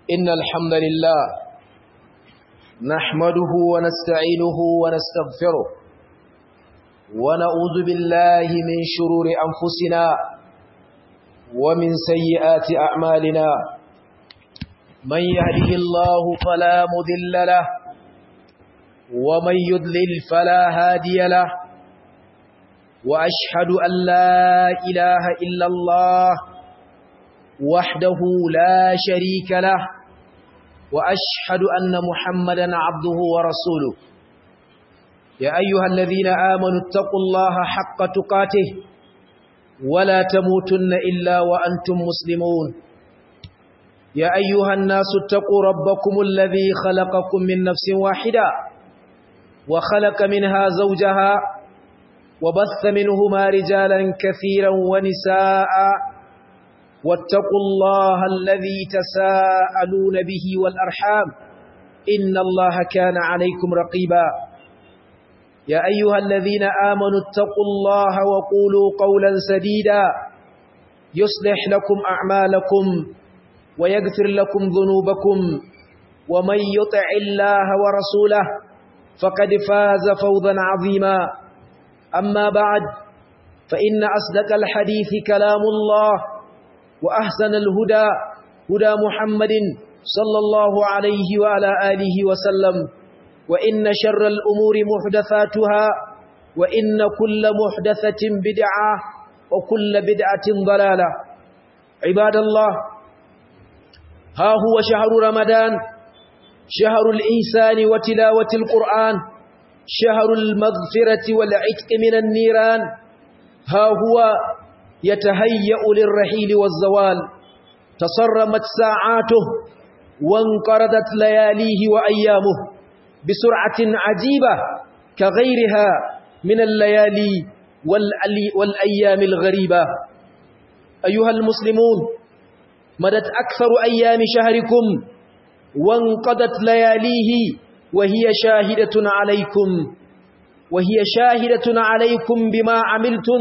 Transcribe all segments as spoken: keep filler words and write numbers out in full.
إن الحمد لله نحمده ونستعينه ونستغفره ونعوذ بالله من شرور أنفسنا ومن سيئات أعمالنا من يهده الله فلا مضل له ومن يضلل فلا هادي له وأشهد أن لا إله إلا الله وحده لا شريك له وأشهد أن محمدا عبده ورسوله يا أيها الذين آمنوا اتقوا الله حق تقاته ولا تموتن إلا وأنتم مسلمون يا أيها الناس اتقوا ربكم الذي خلقكم من نفس واحدة وخلق منها زوجها وبث منهما رجالا كثيرا ونساء واتقوا الله الذي تساءلون به والأرحام إن الله كان عليكم رقيبا يا أيها الذين آمنوا اتقوا الله وقولوا قولا سديدا يصلح لكم أعمالكم ويغفر لكم ذنوبكم ومن يطع الله ورسوله فقد فاز فوزا عظيما أما بعد فإن أصدق الحديث كلام الله وأحسن الهدى هدى محمد صلى الله عليه وعلى آله وسلم وإن شر الأمور محدثاتها وإن كل محدثة بدعة وكل بدعة ضلالة عباد الله ها هو شهر رمضان شهر الإحسان وتلاوة القرآن شهر المغفرة والعتق من النيران ها هو يتهيأ للرحيل والزوال تصرمت ساعاته وانقرضت لياليه وأيامه بسرعة عجيبة كغيرها من الليالي والأيام الغريبة أيها المسلمون مدت أكثر أيام شهركم وانقضت لياليه وهي شاهدة عليكم وهي شاهدة عليكم بما عملتم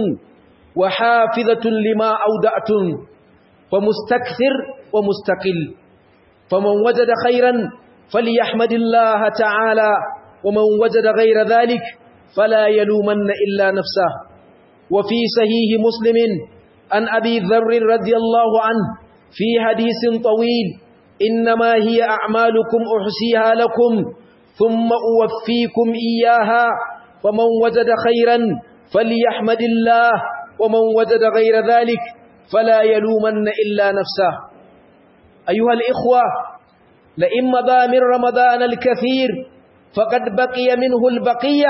وحافظة لما أودعتم فمستكثر ومستقل فمن وجد خيرا فليحمد الله تعالى ومن وجد غير ذلك فلا يلومن إلا نفسه وفي صحيح مسلم عن أبي ذر رضي الله عنه في حديث طويل إنما هي أعمالكم أحصيها لكم ثم أوفيكم إياها فمن وجد خيرا فليحمد الله ومن وجد غير ذلك فلا يلومن إلا نفسه أيها الإخوة لئن مضى من رمضان الكثير فقد بقي منه البقية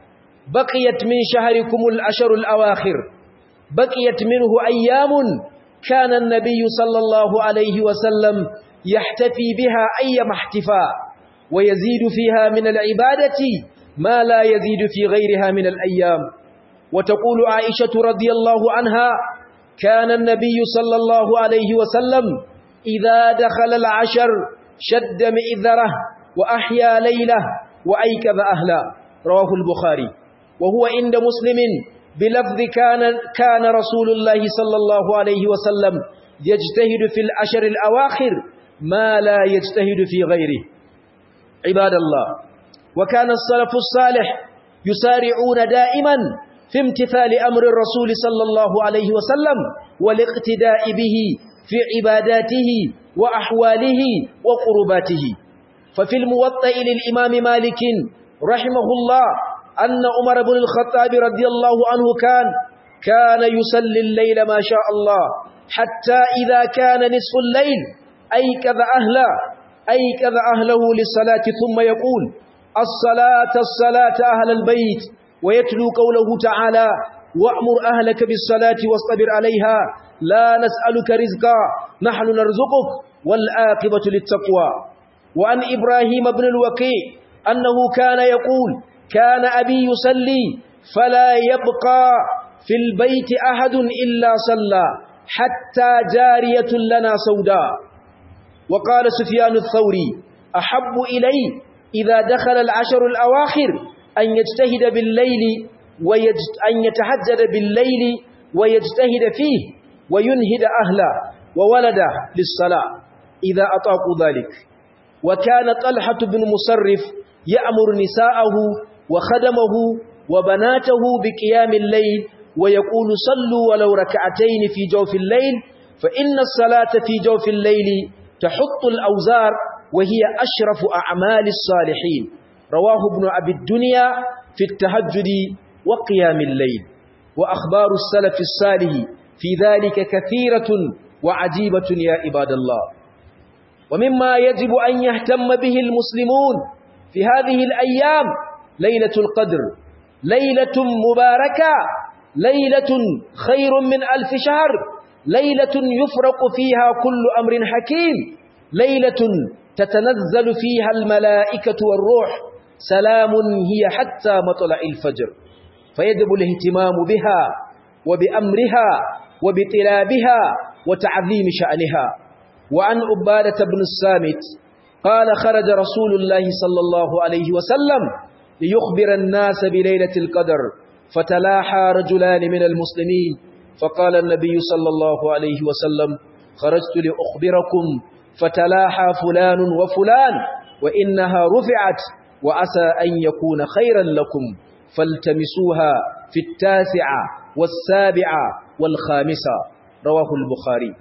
بقيت من شهركم الأشهر الأواخر بقيت منه أيام كان النبي صلى الله عليه وسلم يحتفي بها أيما احتفاء ويزيد فيها من العبادة ما لا يزيد في غيرها من الأيام وتقول عائشة رضي الله عنها كان النبي صلى الله عليه وسلم إذا دخل العشر شد مئذره وأحيا ليله وأيكظ أهله رواه البخاري وهو عند مسلم بلفظ كان, كان رسول الله صلى الله عليه وسلم يجتهد في العشر الأواخر ما لا يجتهد في غيره عباد الله وكان السلف الصالح يسارعون دائما في امتثال أمر الرسول صلى الله عليه وسلم والاقتداء به في عباداته وأحواله وقرباته ففي الموطأ للإمام مالك رحمه الله أن عمر بن الخطاب رضي الله عنه كان كان يصلي الليل ما شاء الله حتى إذا كان نصف الليل أيكظ أهله أيكظ أهله للصلاة ثم يقول الصلاة الصلاة أهل البيت ويتلو قوله تعالى وأمر أهلك بالصلاة واصطبر عليها لا نسألك رزقا نحن نرزقك والعاقبة للتقوى وعن إبراهيم بن الوكيع أنه كان يقول كان أبي يصلي فلا يبقى في البيت أحد إلا صلى حتى جارية لنا سوداء وقال سفيان الثوري أحب إلي إذا دخل العشر الأواخر أن يجتهد بالليل ويجت أن يتهجد بالليل ويجتهد فيه وينهد أهله وولده للصلاة إذا أطاقوا ذلك. وكان طلحة بن مصرف يأمر نساءه وخدمه وبناته بقيام الليل ويقول صلوا ولو ركعتين في جوف الليل فإن الصلاة في جوف الليل تحط الأوزار وهي أشرف أعمال الصالحين. رواه ابن أبي الدنيا في التهجد وقيام الليل. وأخبار السلف الصالح في ذلك كثيرة وعجيبة يا عباد الله. ومما يجب أن يهتم به المسلمون في هذه الأيام ليلة القدر، ليلة مباركة، ليلة خير من ألف شهر، ليلة يفرق فيها كل أمر حكيم، ليلة تتنزل فيها الملائكة والروح، سلام هي حتى مطلع الفجر. فيجب الاهتمام بها وبأمرها وبطلابها وتعظيم شأنها. وعن عبادة بن الصامت قال خرج رسول الله صلى الله عليه وسلم ليخبر الناس بليلة القدر فتلاحى رجلان من المسلمين فقال النبي صلى الله عليه وسلم خرجت لأخبركم فتلاحى فلان وفلان وإنها رفعت وعسى أن يكون خيرا لكم فالتمسوها في التاسعة والسابعة والخامسة. رواه البخاري.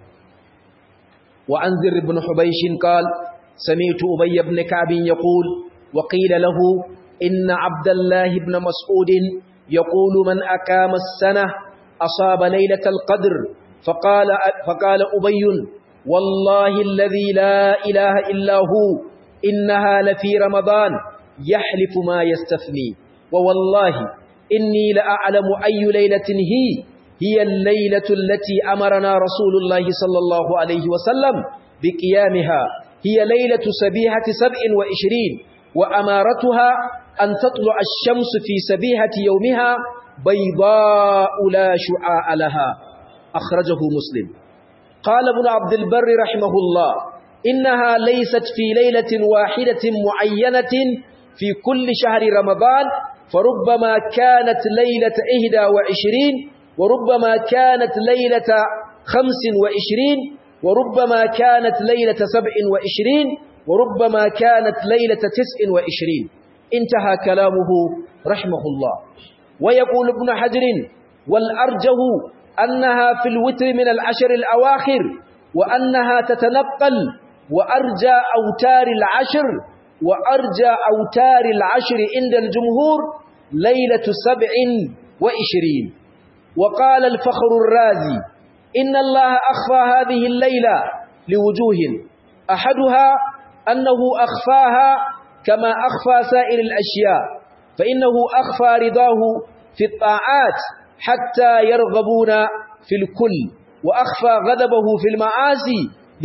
وعن ذر بن حبيش قال سمعت أبي بن كعب يقول وقيل له إن عبد الله بن مسعود يقول من أقام السنة أصاب ليلة القدر فقال, فقال أبي والله الذي لا إله إلا هو إنها لفي رمضان يحلف ما يستثني ووالله إني لأعلم أي ليلة هي هي الليلة التي أمرنا رسول الله صلى الله عليه وسلم بقيامها هي ليلة سبيحة سبع وعشرين وأمارتها أن تطلع الشمس في سبيحة يومها بيضاء لا شعاع لها. أخرجه مسلم. قال ابن عبد البر رحمه الله إنها ليست في ليلة واحدة معينة في كل شهر رمضان فربما كانت ليلة إحدى وعشرين وربما كانت ليلة خمس وعشرين وربما كانت ليلة سبع وعشرين وربما كانت ليلة تسع وعشرين. انتهى كلامه رحمه الله. ويقول ابن حجر والأرجه أنها في الوتر من العشر الأواخر وأنها تتنقل وأرجى أوتار العشر وأرجى أوتار العشر عند الجمهور ليلة سبع وعشرين. وقال الفخر الرازي إن الله أخفى هذه الليلة لوجوه أحدها أنه أخفاها كما أخفى سائر الأشياء فإنه أخفى رضاه في الطاعات حتى يرغبون في الكل وأخفى غضبه في المعاصي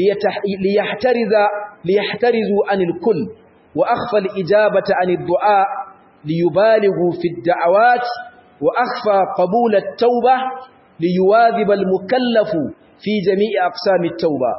ليحترز ليحترزوا عن الكل وأخفى الإجابة عن الدعاء ليبالغوا في الدعوات وأخفى قبول التوبة ليواظب المكلف في جميع أقسام التوبة.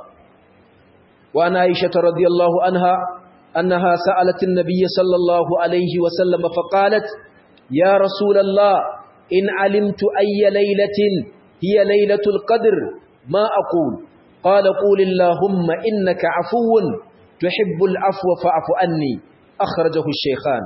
وعن عائشة رضي الله عنها أنها سألت النبي صلى الله عليه وسلم فقالت يا رسول الله إن علمت أي ليلة هي ليلة القدر ما أقول؟ قال قول اللهم إنك عفو تحب العفو فاعف عني. أخرجه الشيخان.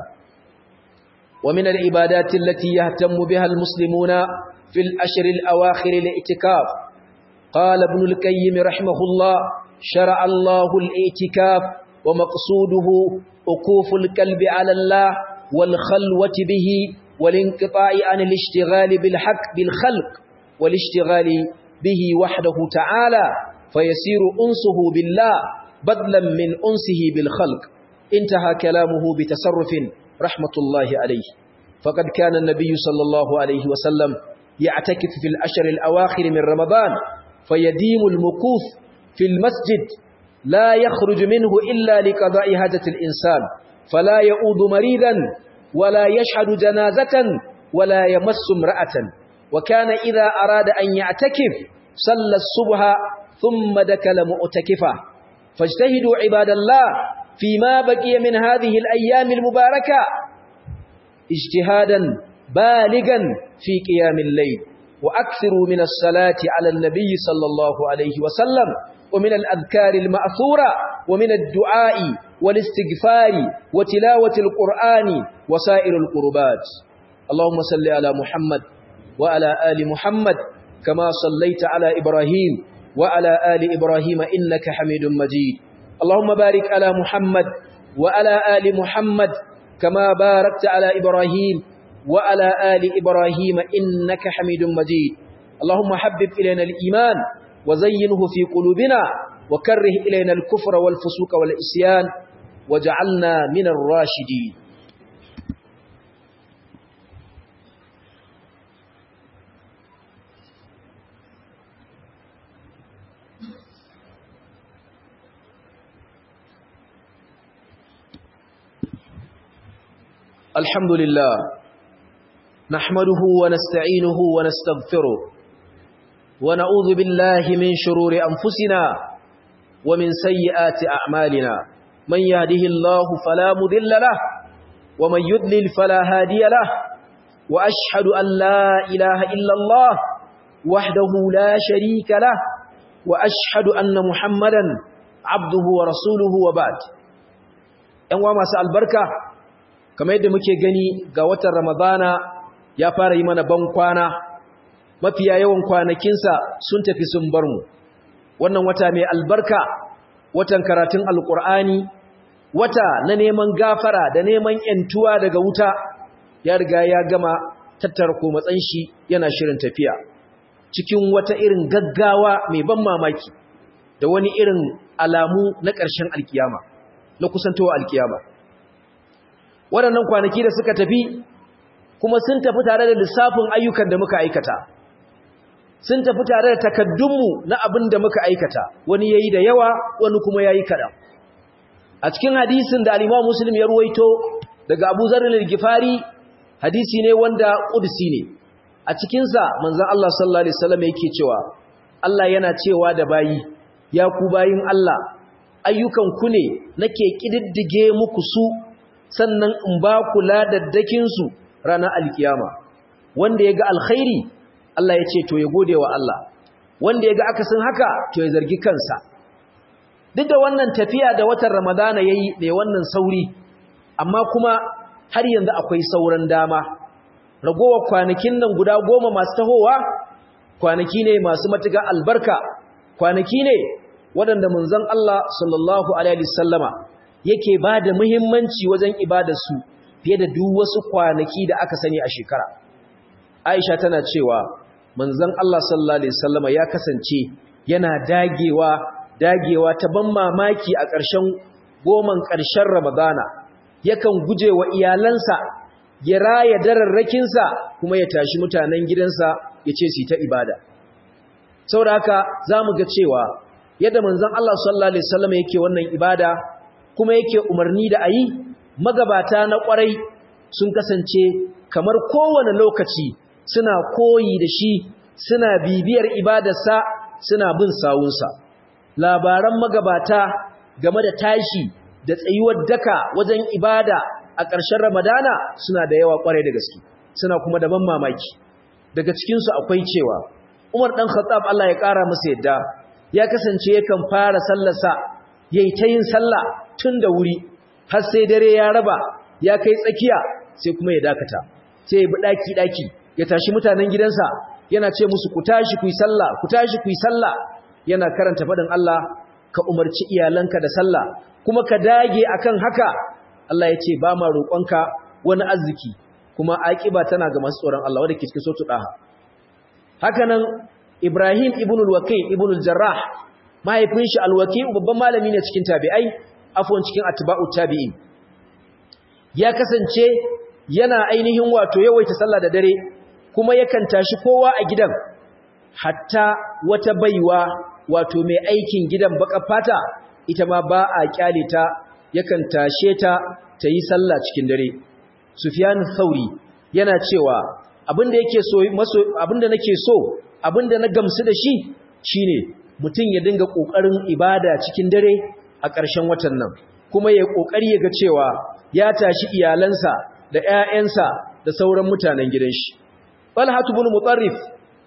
ومن العبادات التي يهتم بها المسلمون في الأشهر الأواخر الاعتكاف. قال ابن القيم رحمه الله شرع الله الاعتكاف ومقصوده وقوف القلب على الله والخلوة به والانقطاع عن الاشتغال بالحق بالخلق والاشتغال به وحده تعالى فيسير أنسه بالله بدلا من أنسه بالخلق. انتهى كلامه بتصرف رحمة الله عليه. فقد كان النبي صلى الله عليه وسلم يعتكف في الأشهر الأواخر من رمضان فيديم المكوث في المسجد لا يخرج منه إلا لقضاء حاجة الإنسان فلا يؤود مريضا ولا يشهد جنازة ولا يمس امرأة. وكان إذا أراد أن يعتكف صلى الصبح ثم دكل مؤتكفا. فاجتهدوا عباد الله فيما بقي من هذه الأيام المباركة اجتهادا بالغا في قيام الليل وأكثروا من الصلاة على النبي صلى الله عليه وسلم ومن الأذكار المأثورة ومن الدعاء والاستغفار وتلاوة القرآن وسائر القربات. اللهم صل على محمد وعلى آل محمد كما صليت على إبراهيم وعلى آل إبراهيم إنك حميد مجيد. اللهم بارك على محمد وعلى آل محمد كما باركت على إبراهيم وعلى آل إبراهيم إنك حميد مجيد. اللهم حبب إلينا الإيمان وزينه في قلوبنا وكره إلينا الكفر والفسوق والعصيان وجعلنا من الراشدين. الحمد لله نحمده ونستعينه ونستغفره ونعوذ بالله من شرور أنفسنا ومن سيئات أعمالنا من يهده الله فلا مضل له ومن يضلل فلا هادي له وأشهد أن لا إله إلا الله وحده لا شريك له وأشهد أن محمدا عبده ورسوله وبعد. أنواع مساء البركة kamar yadda muke gani ga watan Ramadana ya fara yi mana ban kwana, mafiya yawan kwanakinsa sun tafi sun bar mu. Wannan wata mai albarka, watan karatun Alƙur'ani, wata na neman gafara da neman ‘yantuwa daga wuta, ya riga ya gama tattara komatsan shi yana shirin tafiya. Cikin wata irin gaggawa mai ban mamaki da wani irin alamu na ƙarshen alkiyama, na kusantowa alkiyama. Waɗannan kwanaki da suka tafi kuma sun tafi tare da lissafin ayyukan da muka aikata, sun tafi tare da takaddunmu na abin da muka aikata, wani yayi da yawa wani kuma yayi kaɗan. A cikin hadisin da al-Imam Muslim ya ruwaito daga Abu Zarr al-Ghifari, hadisi ne wanda qudsi ne. A cikin sa manzon Allah sallallahu alaihi wasallam yake cewa Allah yana cewa da bayi, ya ku bayin Allah, ayyukan ku ne nake kididdige muku su sannan in ba ku ladaddakin su ranar alkiyama. Wanda yaga alkhairi Allah ya ce to ya gode wa Allah, wanda yaga akasin haka to ya zargi kansa. Duk da wannan tafiya da watan Ramadana yayi mai wannan sauri, amma kuma har yanzu akwai sauran dama. Ragowar kwanakin nan guda goma masu tahowa kwanaki ne masu matuƙar albarka, kwanaki ne waɗanda manzon Allah sallallahu alaihi wasallama yake ba da muhimmanci wajen ibadarsu fiye da duk wasu kwanaki da aka sani a shekara. Aisha tana cewa manzon Allah sallallahu alaihi wasallama ya kasance yana dagewa dagewa ta ban mamaki a ƙarshen goman ƙarshen Ramadana, yakan guje wa iyalansa, ya raya dararrakinsa kuma ya tashi mutanen gidansa ya ce su ta ibada. Saboda haka za mu ga cewa yadda manzon Allah sallallahu alaihi wasallama yake wannan ibada kuma yake umarni da ayi, magabata na kwarai sun kasance kamar kowane lokaci suna koyi da shi, suna bibiyar ibadarsa, suna bin sawunsa. Labaran magabata game da tashi da tsayuwar daka wajen ibada a ƙarshen Ramadana suna da yawa kwarai da gaske, suna kuma da ban mamaki. Daga cikinsu akwai cewa Umar ɗan Khattab Allah ya ƙara masa yadda ya kasance yakan fara sallarsa yayi ta yin sallah tun da wuri har sai dare ya raba ya kai tsakiya sai kuma ya dakata, sai ya bi daki daki ya tashi mutanen gidansa yana ce musu ku tashi ku yi sallah, ku tashi ku yi sallah, yana karanta fadin Allah, ka umarci iyalanka da sallah kuma ka dage akan haka. Allah ya ce ba ma roƙonka wani arziki, kuma aƙiba tana ga masu tsoron Allah, wanda ke cikin suratul Daha. Haka nan Ibrahim ibn al-Waqi ibn al-Jarrah, mahaifin shi al-Waqi babban malami ne cikin tabi'ai, afwan cikin atba'u tabi'in, ya kasance yana ainihin wato yawaita sallah da dare kuma yakan tashi kowa a gidan, hatta wata baiwa wato mai aikin gidan baka fata ita ma ba a kyale ta, yakan tashe ta ta yi sallah cikin dare. Sufyan Thauri yana cewa abinda yake so maso abinda nake so abinda na gamsu da shi shine mutum ya dinga kokarin ibada cikin dare a ƙarshen watan nan, kuma ya kokari ya ga cewa ya tashi iyalansa da ƴaƴansa da sauran mutanen gidan shi. Talha ibn Mutarrif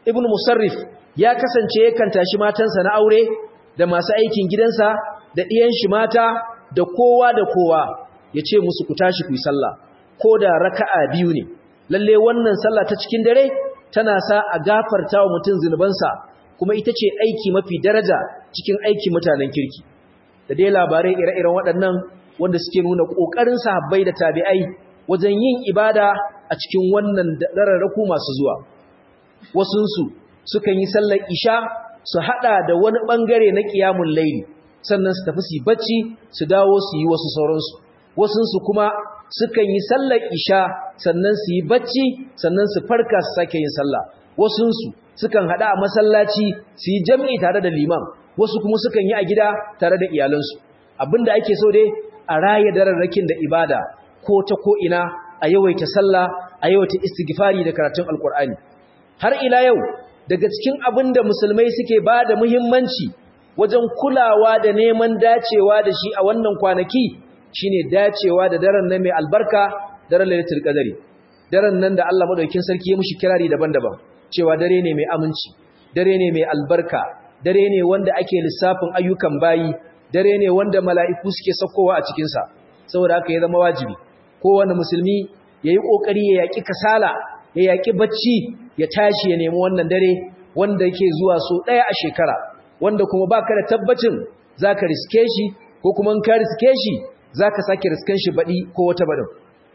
ibn Musarrif ya kasance yakan tashi matansa na aure da masu aikin gidansa da ɗiyan shi mata da kowa da kowa ya ce musu ku tashi ku yi sallah ko da raka'a biyu ne lalle wannan sallah ta cikin dare tana sa a gafarta wa mutum zunubansa kuma ita ce aiki mafi daraja cikin aikin mutanen kirki da dai labarai ire-iren waɗannan wanda suke nuna ƙoƙarin sahabbai da tabi'ai wajen yin ibada a cikin wannan dararraku masu zuwa wasunsu sukan yi sallar isha su hada da wani bangare na qiyamul layl sannan su tafi su bacci su dawo su yi wasu sauransu wasunsu kuma sukan yi sallar isha sannan su yi bacci sannan su farka su sake yin sallah wasunsu sukan hada a masallaci su yi jami'i tare da liman wasu kuma sukan yi a gida tare da iyalansu abinda ake so dai a raye dararrakin da ibada ko ta ko ina a yawaita sallah a yawaita istighfari da karatun alkur'ani har ila yau daga cikin abin da musulmai suke ba da muhimmanci wajen kulawa da neman dacewa da shi a wannan kwanaki shine dacewa da daren nan mai albarka daren lailatul qadari daren nan da Allah madaukakin sarki ya mushi kirari daban-daban cewa dare ne mai aminci dare ne mai albarka dare ne wanda ake lissafin ayyukan bayi dare ne wanda mala'iku suke saukowa a cikin sa saboda haka ya zama wajibi kowane musulmi yayi kokari ya yaki kasala ya yaki bacci ya tashi ya nemi wannan dare wanda yake zuwa so daya a shekara wanda kuma baka da tabbacin zaka riske shi ko kuma in ka riske shi zaka sake riskan shi badi ko wata badin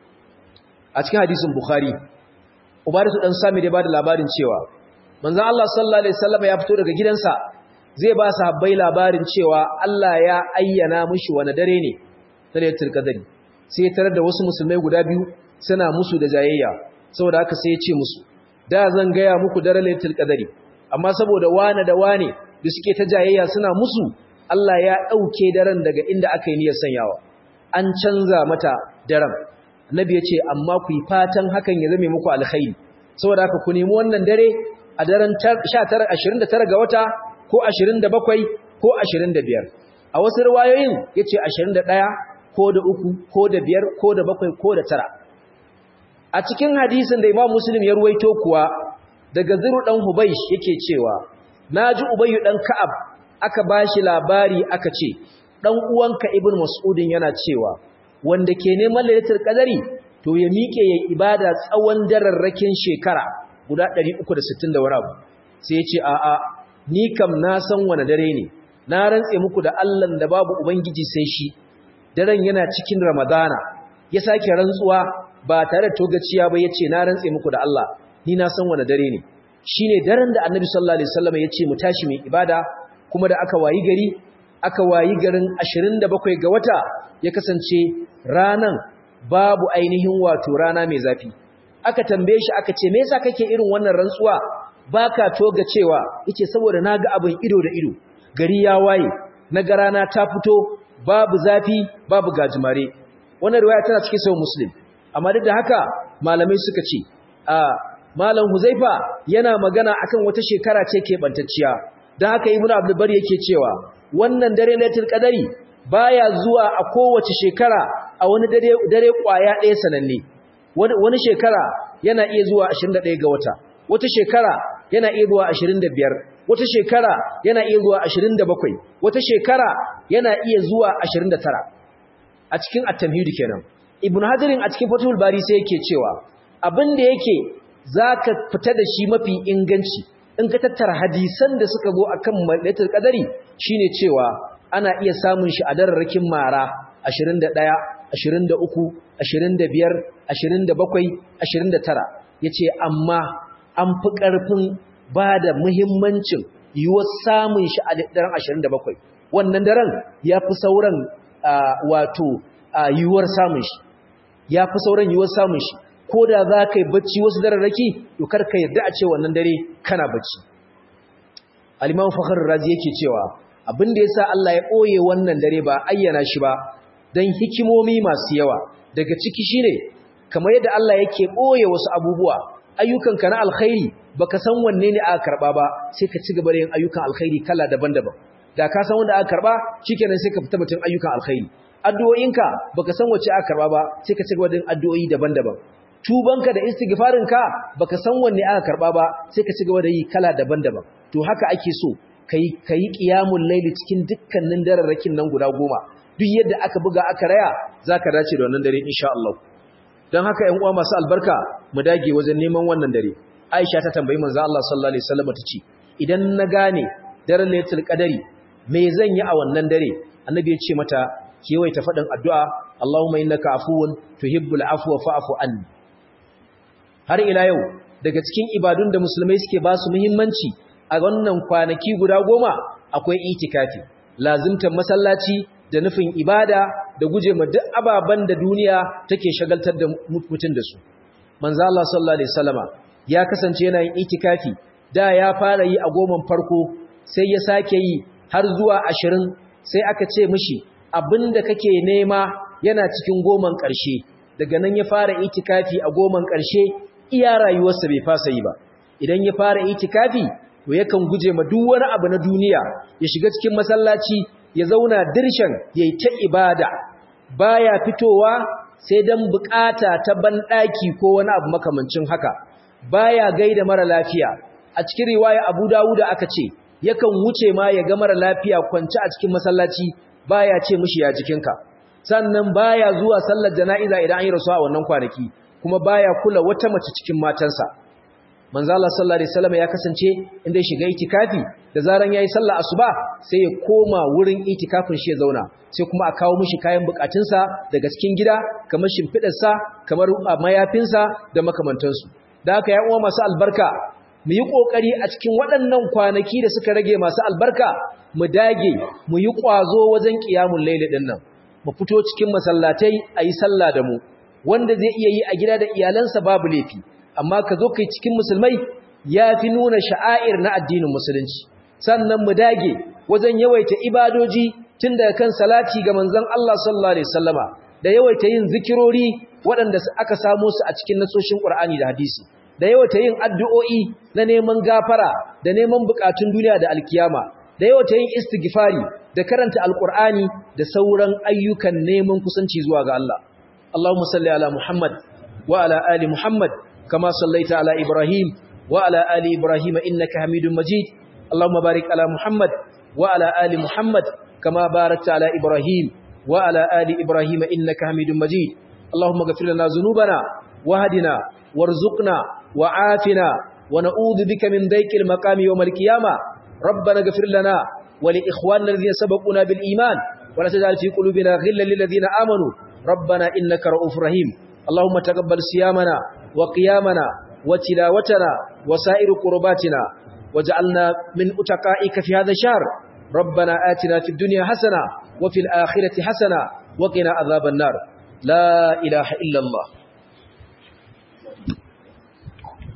a cikin hadisin bukhari ubadatu dan sami da bada labarin cewa manzon Allah sallallahu alaihi wasallam ya fito daga gidansa zai ba sahabbai labarin cewa Allah ya ayyana mishi wani dare ne lailatul qadri sai ya tarar da wasu musulmai guda biyu suna musu da jayayya saboda haka sai ya ce musu da zan gaya muku daren lailatul qadri amma saboda wane da wane da suke ta jayayya suna musu Allah ya dauke daren daga inda aka yi niyyar sanyawa an canza mata daren annabi ya ce amma ku yi fatan hakan ya zame muku alkhairi saboda haka ku nemi wannan dare a daren sha tara ashirin da tara ga wata ko ashirin da bakwai ko ashirin da biyar a wasu riwayoyin yace ashirin da ɗaya ko da uku ko da biyar ko da bakwai ko da tara a cikin hadisin da Imam Muslim ya ruwaito kuwa daga Zuru dan Hubaysh yake cewa naji Ubayy dan Ka'ab aka bashi labari aka ce dan uwanka Ibn Mas'udin yana cewa wanda ke neman lailatul qadari to ya miƙe yayin ibada tsawon dararrakin shekara guda ɗari uku da sittin da wani abu sai ya ce a'a ni kam na san wani dare ne na rantse muku da Allah da babu ubangiji sai shi daren yana cikin Ramadana ya sake rantsuwa ba tare da togaciya ba yace na rantse muku da Allah ni na san wani dare ne shine daren da Annabi sallallahu alaihi wasallam yace mu tashi mai ibada kuma da aka wayi gari aka wayi garin ashirin da bakwai ga wata ya kasance ranan babu ainihin wato rana mai zafi aka tambaye shi aka ce me yasa kake irin wannan rantsuwa baka togacewa yace saboda naga abin ido da ido gari ya waye naga rana ta fito babu zafi babu gajimare wannan riwaya tana cikin sahih Muslim amma duk da haka malamai suka ce a malam Huzaifa yana magana akan wata shekara ce ke bantacciya dan haka Ibnu Abdul Bari yake cewa wannan dare Lailatul Qadari baya zuwa a kowace shekara a wani dare dare kwaya ɗaya sananne wani shekara yana iya zuwa ashirin da ɗaya ga wata wata shekara yana iya zuwa ashirin da biyar wata shekara yana iya zuwa ashirin da bakwai wata shekara yana iya zuwa ashirin da tara a cikin at-tamhid kenan Ibn Hajar a cikin Fathul Bari sai yake cewa abin da yake zaka fita da shi mafi inganci in ka tattara hadisan da suka zo akan Lailatul Qadari shine cewa ana iya samun shi a dararrakin mara ashirin da ɗaya, ashirin da uku, ashirin da biyar, ashirin da bakwai, ashirin da tara yace amma an fi ƙarfin bada muhimmancin yiwuwar samun shi a daren ashirin da bakwai wannan daren yafi sauran wato yiwuwar samun shi ya fi sauran yiwuwar samun shi ko da za ka yi bacci wasu dararraki to kar ka yarda a ce wannan dare kana bacci al-Imam Fakhr Razi yake cewa abin da yasa Allah ya ɓoye wannan dare ba ayyana shi ba dan hikimomi masu yawa daga ciki shine kamar yadda Allah yake ɓoye wasu abubuwa ayyukanka na alkhairi baka san wanne ne aka karba ba sai ka ci gaba da yin ayyukan alkhairi kala daban-daban da ka san wanda aka karba shikenan sai ka fita batun ayyukan alkhairi addu'o'inka baka san wacce aka karba ba sai ka cigaba da addu'o'i daban-daban tubanka da istighfarinka baka san wanne aka karba ba sai ka ci gaba da yi kala daban-daban to haka ake so kai kai qiyamul layli cikin dukkanin dararrakin nan guda goma duk yadda aka buga aka raya zaka dace da wannan dare insha Allah dan haka ƴan uwa masu albarka mu dage wajen neman wannan dare Aisha ta tambayi manzo Allah sallallahu alaihi wasallam tace idan na gane daren Lailatul Qadari me zan yi a wannan dare annabi ya ce mata kewaye ta fadin addu'a Allahumma innaka afuwun tuhibbul afwa fa'fu anni har ila yau daga cikin ibadun da musulmai suke ba su muhimmanci a wannan kwanaki guda goma akwai itikafi lazimtar masallaci da nufin ibada da guje ma duk ababan da duniya take shagaltar da mutun da su manzo Allah sallallahu alaihi wasallama ya kasance yana yin itikafi da ya fara yi a goman farko sai ya sake yi har zuwa ashirin sai aka ce mishi abinda kake nema yana cikin goman ƙarshe daga nan ya fara itikafi a goman ƙarshe iya rayuwarsa bai fasa yi ba idan ya fara itikafi to yakan guje ma duk wani abu na duniya ya shiga cikin masallaci ya zauna dirshan yayi ta ibada baya fitowa sai dan bukata ta banɗaki ko wani abu makamancin haka baya gaida mara lafiya a cikin riwaya Abu Dawud aka ce yakan wuce ma ya ga mara lafiya kwance a cikin masallaci baya ce mishi ya jikinka sannan baya zuwa sallar jana'iza idan an yi rasuwa a wannan kwanaki kuma baya kula wata mace cikin matansa manzo Allah sallallahu alaihi wasallam ya kasance inda ya shiga itikafi da zaran yayi sallar asuba sai ya koma wurin itikafin shi ya zauna sai kuma a kawo mishi kayan bukatunsa daga cikin gida kamar shimfidarsa kamar mayafinsa da makamantansu da haka ya uwa masu albarka mu yi kokari a cikin waɗannan kwanaki da suka rage masu albarka mu dage mu yi kwazo wajen qiyamul layl din nan mu fito cikin masallatai ayi sallah da mu wanda zai iya yi a gida da iyalansa babu laifi amma ka zo kai cikin musulmai yafi nuna sha'air na addinin musulunci sannan mu dage wajen yawaita ibadoji tun daga kan salati ga manzon Allah sallallahu alaihi wasallama da yawaita yin zikirori waɗanda aka samu su a cikin nasoshin Qur'ani da hadisi da yawaita yin addu'o'i na neman gafara da neman bukatun duniya da alkiyama da yawaita yin istighfari da karanta alqur'ani da sauran ayyukan neman kusanci zuwa ga Allah Allahumma salli ala Muhammad wa ala ali Muhammad kama sallaita ala Ibrahim wa ala ali Ibrahim innaka Hamidum Majid Allahumma barik ala Muhammad wa ala ali Muhammad kama barakta ala Ibrahim wa ala ali Ibrahim innaka Hamidum Majid Allahumma ighfir lana dhunubana wahdina warzuqna wa'afina wa na'udhu bika min dayqil maqami yawm al-qiyamah rabbana ighfir lana wa li ikhwanina alladhina sabaquna bil iman wa la taj'al fi qulubina ghillan lil ladzina amanu rabbana innaka ra'ufur rahim Allahumma taqabbal siyamana wa qiyamana wa tilawatana wa sa'ir qurbatina waj'alna min utaqa'ika fi hadha ash-shahr rabbana atina fid dunya hasana wa fil akhirati hasana wa qina adhaban nar la ilaha illa Allah